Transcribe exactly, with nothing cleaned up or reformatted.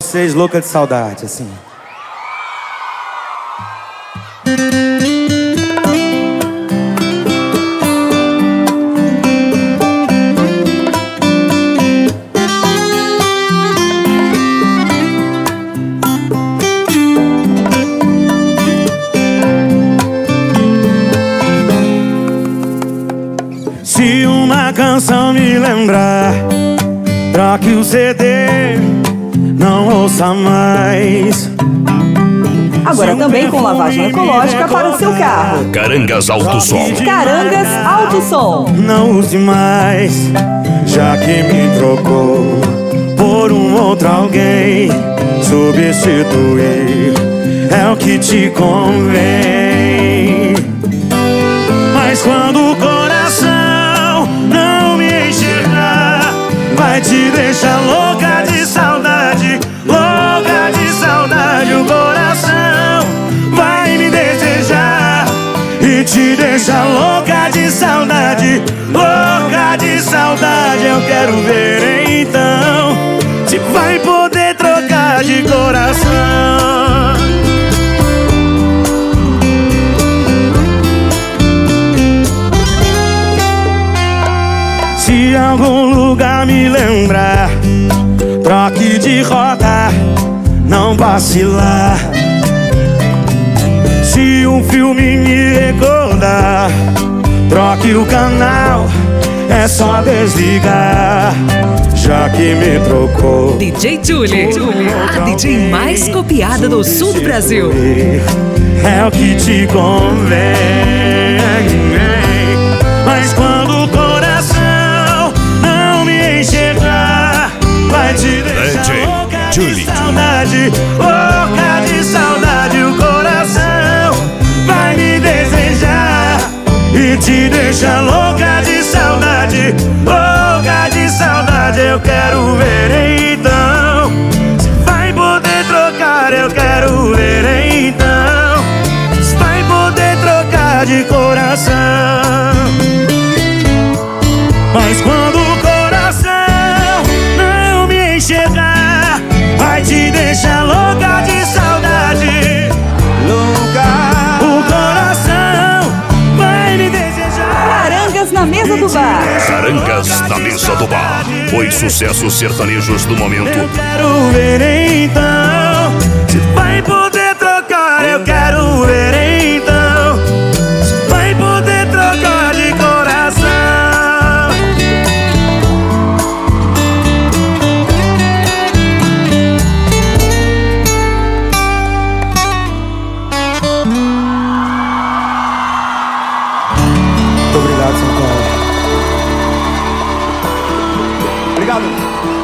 vocês, louca de saudade, assim. Se uma canção me lembrar, troque o C D, não ouça mais. Agora também com lavagem ecológica para o seu carro. Carangas Alto Som. Carangas Alto Som. Não use mais, já que me trocou por um outro alguém. Substituir é o que te convém. Mas quando o coração não me enxergar, vai te deixar louca de saudade, louca de saudade. O coração vai me desejar e te deixar louca de saudade, louca de saudade. Eu quero ver então se vai poder trocar de coração. Se algum lugar me lembrar, troque de rota, não vacilar. Se um filme me recordar, troque o canal, é só desligar. Já que me trocou, D J Julie, a D J mais copiada do sul do Brasil. É o que te convém. Mas quando o coração não me enxergar, vai te deixar louca de saudade, louca de saudade. O coração vai me desejar e te deixar louca de saudade, louca de saudade. Eu quero ver então se vai poder trocar. Eu quero ver então se vai poder trocar de coração. Mas quando o coração não me enxergar, vai te deixar louca de saudade, louca. O coração vai me desejar. Carangas na mesa do bar. Carangas na mesa do bar. Os sucessos sertanejos do momento. Eu quero ver então se vai poder trocar. Eu quero ver então se vai poder trocar de coração. Muito obrigado, São Paulo. Obrigado.